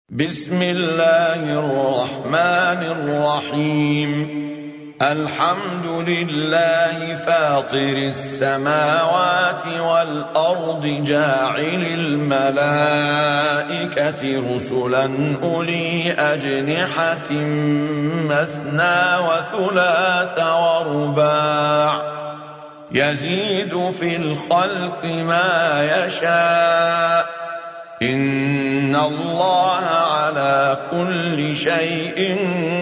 بسم الله الرحمن الرحيم. الحمد لله فاطر السماوات والأرض جاعل الملائكة رسلا أولي أجنحة مثنى وثلاث ورباع يزيد في الخلق ما يشاء إن الله على كل شيء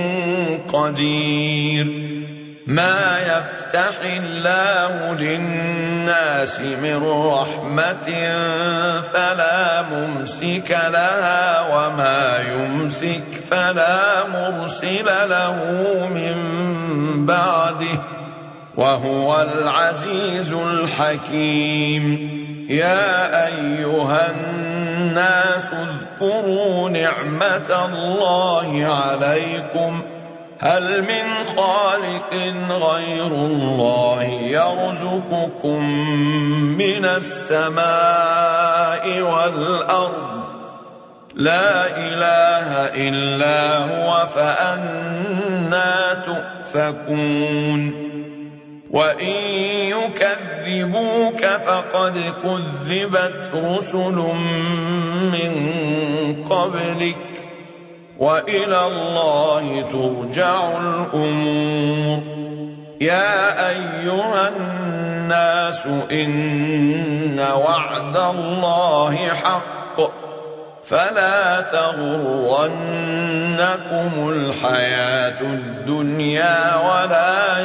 قدير. ما يفتح الله للناس من رحمة فلا ممسك لها وما يمسك فلا مرسل له من بعده وهو العزيز الحكيم. يا أيها الناس اذكروا نعمة الله عليكم هل من خالق غير الله يرزقكم من السماء والأرض لا إله إلا هو فأنى تؤفكون. وإن يكذبوك فقد كذبت رسل من قبلك وإلى الله ترجع الأمور. يا أيها الناس إن وعد الله حق فلا تغرنكم الحياة الدنيا ولا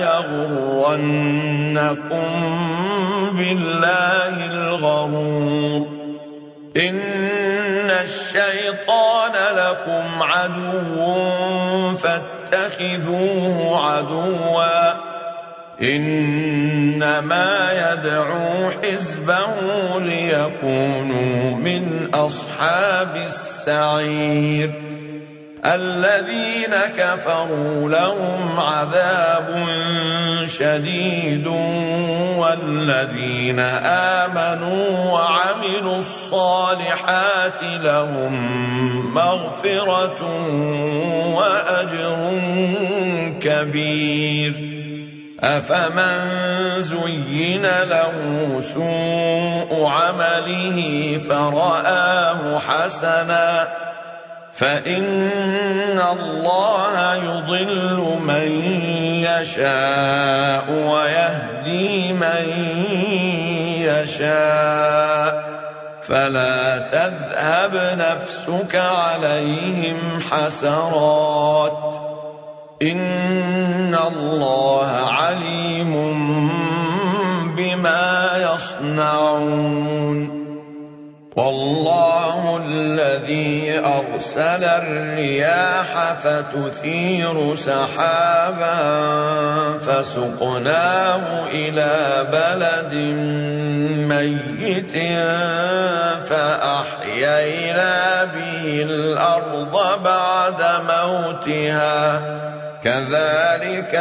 يغرنكم بالله الغرور. إن الشيطان لكم عدو فاتخذوه عدوا إنما يدعو حزبه ليكونوا من أصحاب السعير. الذين كفروا لهم عذاب شديد والذين آمنوا وعملوا الصالحات لهم مغفرة وأجر كبير. أفمن زين له سوء عمله فرآه حسنا فإن الله يضل من يشاء ويهدي من يشاء فلا تذهب نفسك عليهم حسرات إن الله عليم بما يصنعون. والله الذي أرسل الرياح فتثير سحابا فسقناه إلى بلد ميت فأحيينا به الأرض بعد موتها كذلك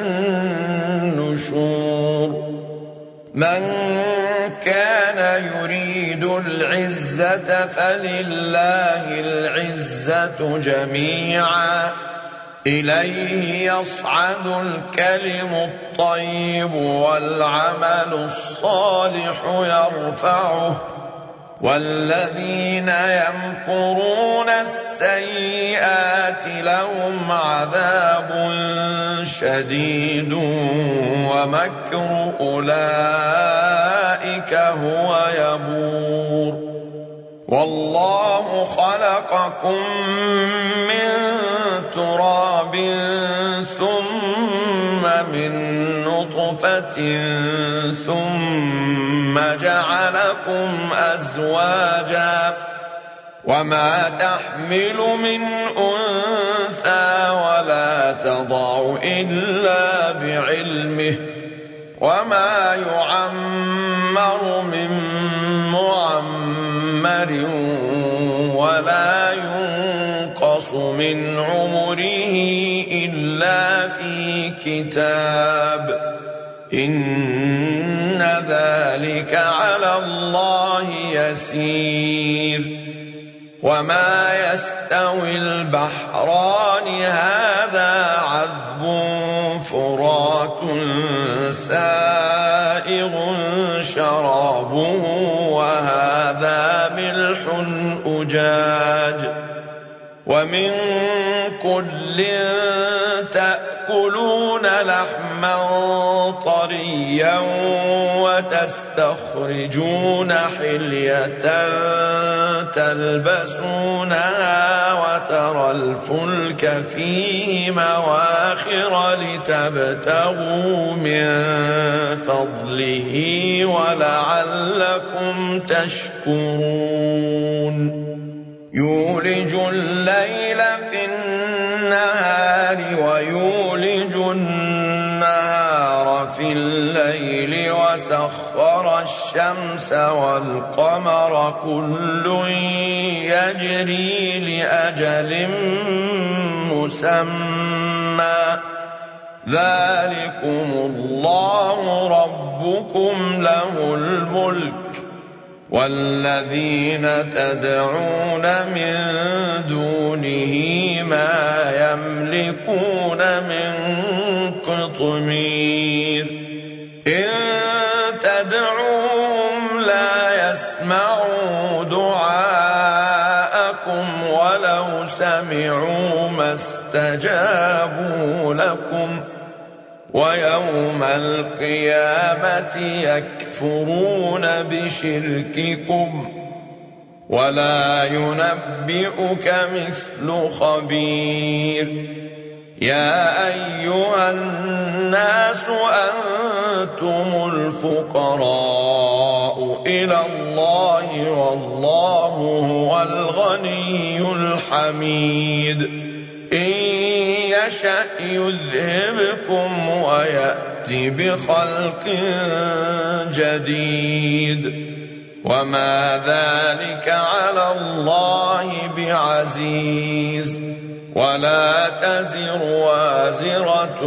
النشور. من كان يريد العزة فلله العزة جميعا إليه يصعد الكلم الطيب والعمل الصالح يرفعه والذين يمكرون السيئات لهم عذاب شديد ومكر أولئك هو يبور. والله خلقكم من تراب ثم من نطفة ثم جعلكم أزواجا وما تحمل من أنثى ولا تضع إلا بعلمه وما يعمر من معمر ولا ينقص من عمره إلا في كتاب إن ذلك على الله يسير. وما يستوي البحران هذا عذب فرات سائغ شرابه وهذا ملح أجاج ومن كل تأكلون لحما طريا وتستخرجون حلية تلبسونها وترى الفلك فيه مواخر لتبتغوا من فضله ولعلكم تشكرون يولج الليل في النهار ويولج النهار في الليل وسخر الشمس والقمر كل يجري لأجل مسمى ذلكم الله ربكم له الملك والذين تدعون من دونه ما يملكون من قطمير إن تدعوهم لا يسمعوا دعاءكم ولو سمعوا ما استجابوا لكم ويوم القيامة يكفرون بشرككم ولا ينبئك مثل خبير يا أيها الناس أنتم الفقراء إلى الله والله هو الغني الحميد إن يشأ يذهبكم ويأتي بخلق جديد وما ذلك على الله بعزيز ولا تزر وازرة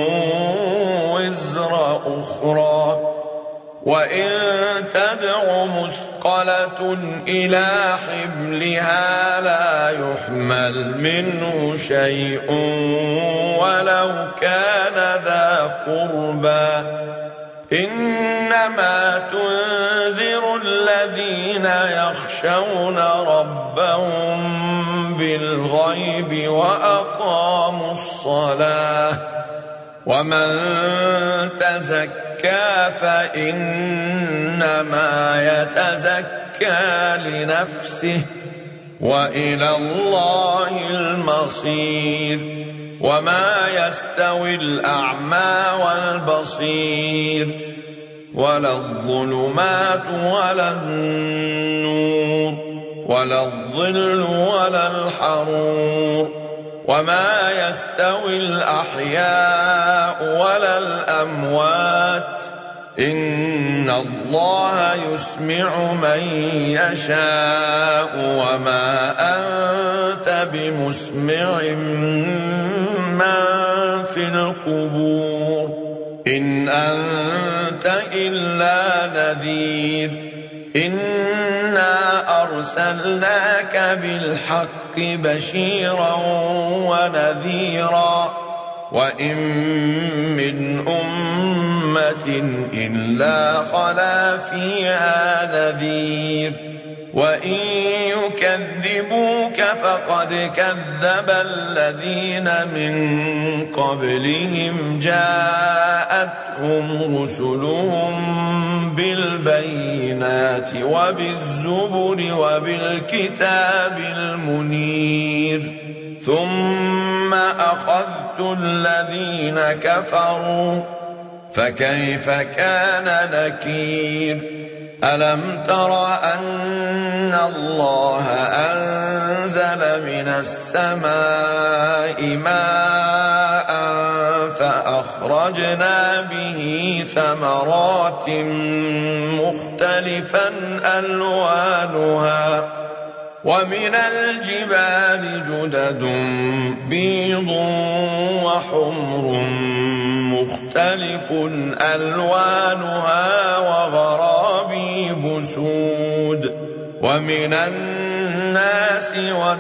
وزر أخرى وإن تدع مثقلة إلى حملها لا يحمل منه شيء ولو كان ذا قربى إنما تنذر الذين يخشون ربهم بالغيب وأقاموا الصلاة ومن تزكى فإنما يتزكى لنفسه وإلى الله المصير وما يستوي الأعمى والبصير ولا الظلمات ولا النور ولا الظل ولا الحرور وما يستوي الأحياء ولا الأموات إن الله يسمع من يشاء وما أنت بمسمع من في القبور إن أنت إلا نذير إنا أرسلناك بالحق بشيرا ونذيرا وإن من أمة إلا خلا فيها نذير وإن يكذبوك فقد كذب الذين من قبلهم جاءتهم رسلهم بالبينات وبالزبر وبالكتاب المنير ثم أخذت الذين كفروا فكيف كان نكير ألم تر أن الله أنزل من السماء ماء فأخرجنا به ثمرات مختلفا ألوانها ومن الجبال جدد بيض وحمر مختلف ألوانها وغرابيب سود ومن الناس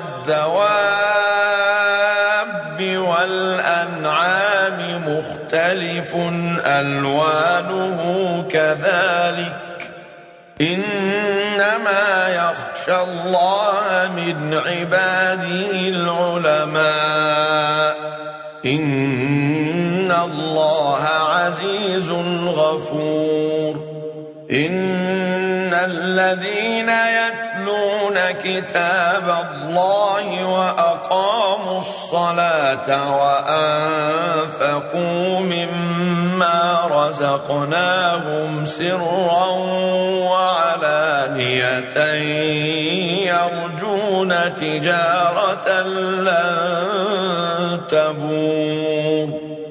والدواب والأنعام مختلف ألوانه كذلك إنما يخشى الله من عباده العلماء إن الله عزيز غفور إن الذين يتلون كتاب الله وأقاموا الصلاة وأنفقوا مما رزقناهم سرا وعلانية يرجون تجارة لن تبور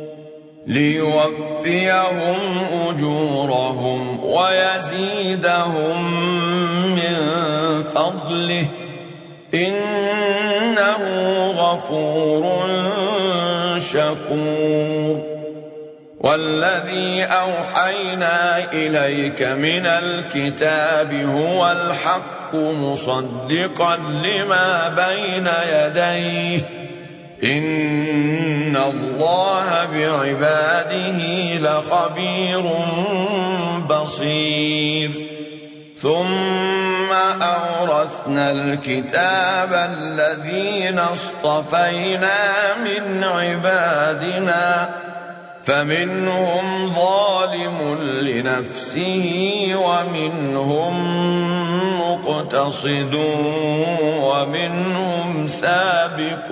ليوفيهم أجورهم ويزيدهم من فضله إنه غفور شكور والذي أوحينا إليك من الكتاب هو الحق مصدقا لما بين يديه إن الله بعباده لخبير بصير ثم أورثنا الكتاب الذين اصطفينا من عبادنا فمنهم ظالم لنفسه ومنهم مقتصد ومنهم سابق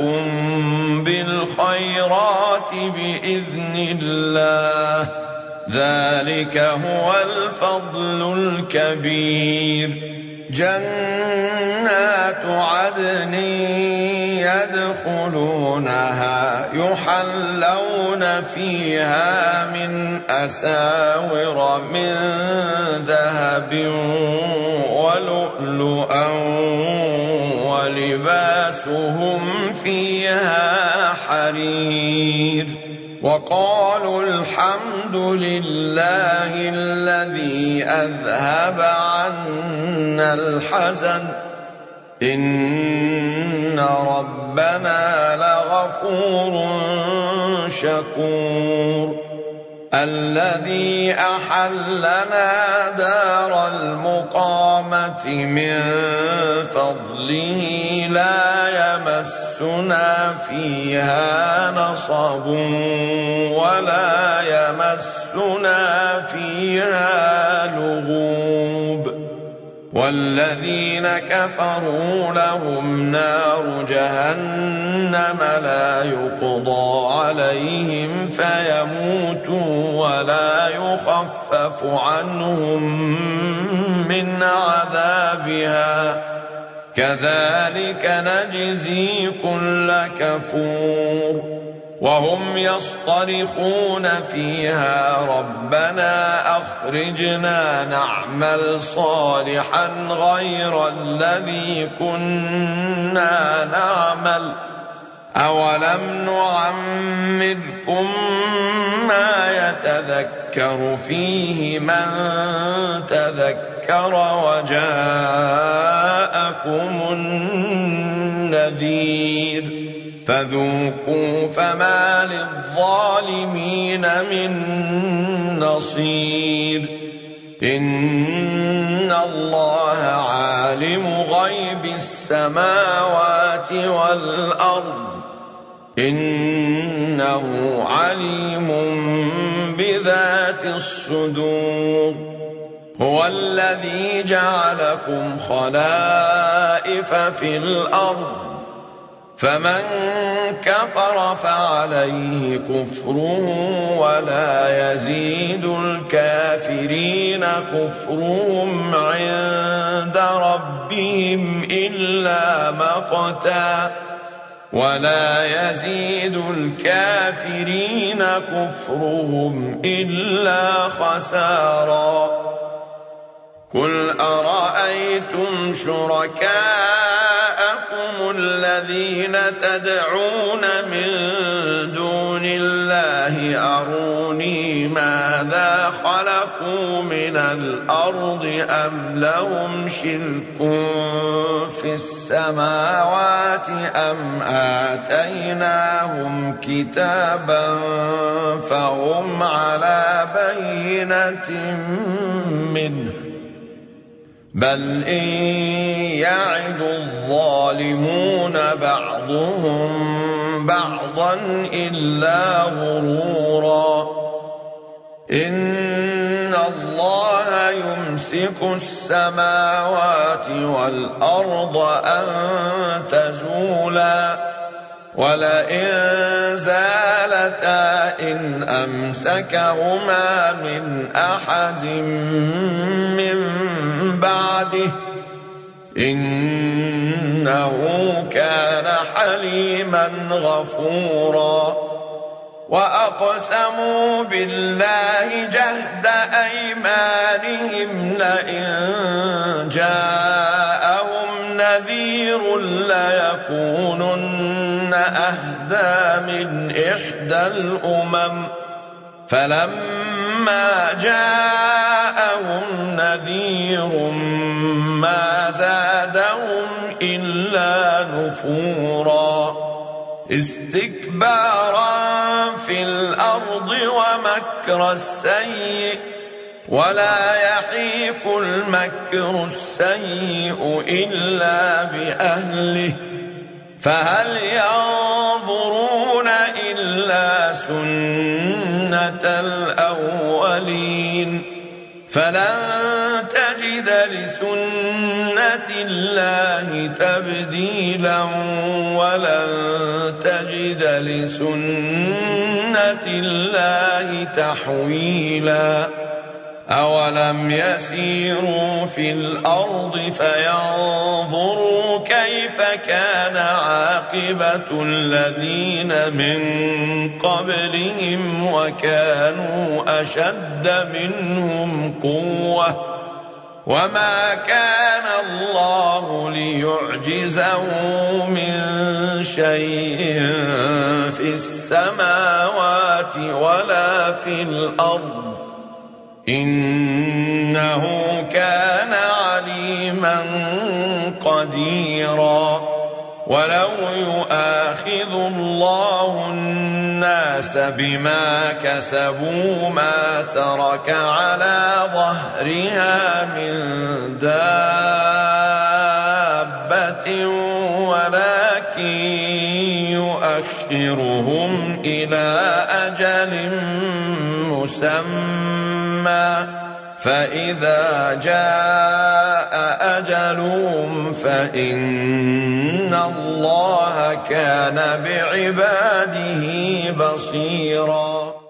بالخيرات بإذن الله ذلك هو الفضل الكبير جنات عدن يدخلونها يحلون فيها من أساور من ذهب ولؤلؤا ولباسهم فيها حرير وقالوا الحمد لله الذي أذهب عنا الحزن إن ربنا لغفور شكور الذي أحلنا دار المقامة من فضله لا يمسنا فيها نصب ولا يمسنا فيها لغوب والذين كفروا لهم نار جهنم لا يقضى عليهم فيموتوا ولا يخفف عنهم من عذابها كذلك نجزي كل كفور وهم يصطرخون فيها ربنا أخرجنا نعمل صالحا غير الذي كنا نعمل أولم نعمركم ما يتذكر فيه من تذكر وجاءكم النذير فذوقوا فما للظالمين من نصير إن الله عالم غيب السماوات والأرض إنه عليم بذات الصدور هو الذي جعلكم خلائف في الأرض فمن كفر فعليه كفره ولا يزيد الكافرين كفرهم عند ربهم إلا مقتا ولا يزيد الكافرين كفرهم إلا خسارا قل أرأيتم شركاءكم الذين تدعون من دون الله أروني ماذا خلقوا من الأرض أم لهم شرك في السماوات أم آتيناهم كتابا فهم على بينة منه بل إن يعد الظالمون بعضهم بعضا إلا غرورا إن الله يمسك السماوات والأرض أن تزولا ولئن زالتا إن أمسكهما من أحد من بعده إنه كان حليما غفورا وأقسموا بالله جهد أيمانهم لئن جاءهم نذير ليكونن أهدى من إحدى الأمم فلما جاءهم نذير ما زادهم إلا نفورا استكبارا في الأرض ومكر السيء ولا يحيق المكر السيء إلا بأهله فهل ينظرون إلا سنة الأولين فلن تجد لسنة الله تبديلا ولن تجد لسنة الله تحويلا أولم يسيروا في الأرض فينظروا كيف كان عاقبة الذين من قبلهم وكانوا أشد منهم قوة وما كان الله ليعجزه من شيء في السماوات ولا في الأرض إنه كان عليما قديرا ولو يؤاخذ الله الناس بما كسبوا ما ترك على ظهرها من دابة ولكن يؤخرهم إلى أجل مسمى فإذا جاء أجلهم فإن الله كان بعباده بصيرا.